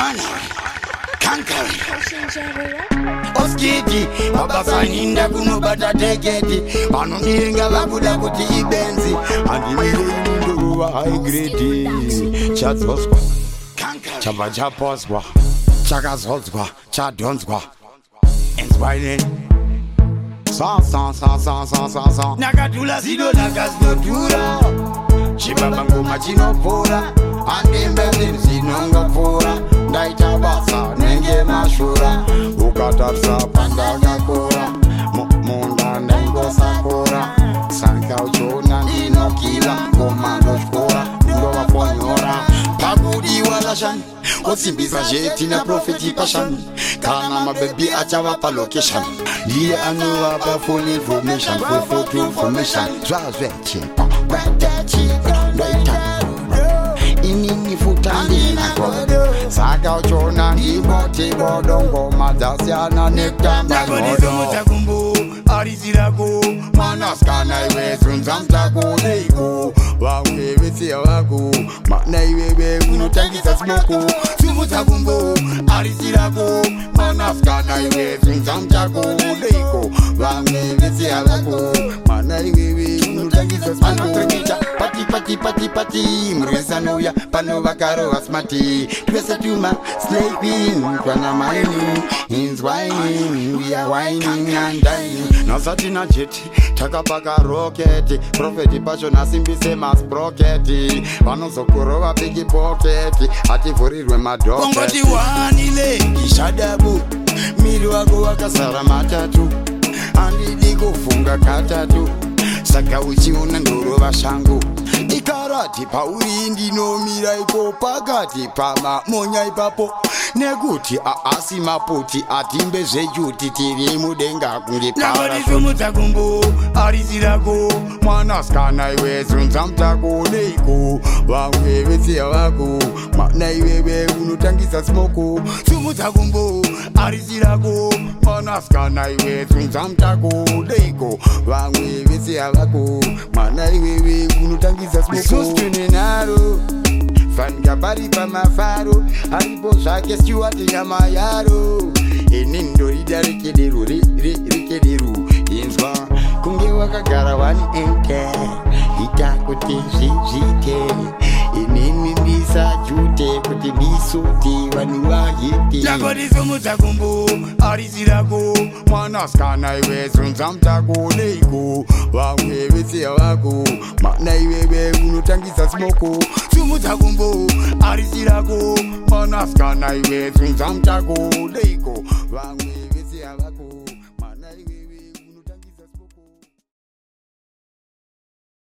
Mana Kankari Oskiti Babasaninda kunobata teketi Vanonirenga vakuda kuti ibenzi Andimire induruva high grade Chadzoswa Chaba chaposwa Chakazodzwa Chadonzwa Enzwaine Sa Nakatula zido nakazinotura Chibaba ngoma chinopora Andimbe zinongopora Ndaita basa nenge mashura Ukatarsa pandakakora Munda ndaingosakora Sanka uchona ndinokila Ngoma ndoshkora Ndova ponyora Pakudiwa lashani Otsimbisa jeti na profeti passion Kana mabebi achava pa location Ndiye anovapa full information Full photo information Zwazwe chipa Kwete chipa Ndaita Inini futandi na kodo Saka uchona Ngiboti bodongo Madasiana nekta Nakodizo mutakumbu Arizirako Manaskana iwe Sunzamtako Neiko Wange visi wako Mana iwe unutangisa smoko Sumutakumbu Arizirako Manaskana iwe Sunzamtako Neiko Wange visi wako Mana iwe unutangisa smoko Pati Mresa noya Pano vakaro asmati Twesa tuma Slaving Kwana mining Hins whining We are whining and dining Nasati na jeti Takapaka roketi Profeti pasho nasimbise mas proketi Vanozokurova bigi poketi Ativurirwe madoketi Kongoti wanile Kishadabu Miri wako wakasara matatu Andidi kufunga katatu Saka uchiona ndoro vashangu Ikarati pauri ndinomira ipo pakati pama monya ipapo Nekuti aasi maputi atimbe zvejuti tiri mudenga kunge para Nakodizo mutakumbu Arizirako Mwanaskana iwe zunza mtako neiko Wange vese wako Mana iwewe unotangisa smoko Sumutakumbu Arizirako Mwanaskana iwe zunza mtako neiko Wange vese wako Mana iwewe unotangisa smoko Sustune naro Fanga bari pa mafaro Haripo shake Stuart nyama yaro Enindo ida rikediru Rikediru Inzwa Kunge wakagara wani enke Ita kuti zhite Enini ndisa jute Kuti bisuti wani wahiti Nakodizo mutakumbu Arizirako Mwanaskana iwe zunza mtako neiko Wange vese wako Mana iwewe unotangisa smoko Sumutakumbu Arizirako Mwanaskana iwe zunza mtako neiko Wange vese wako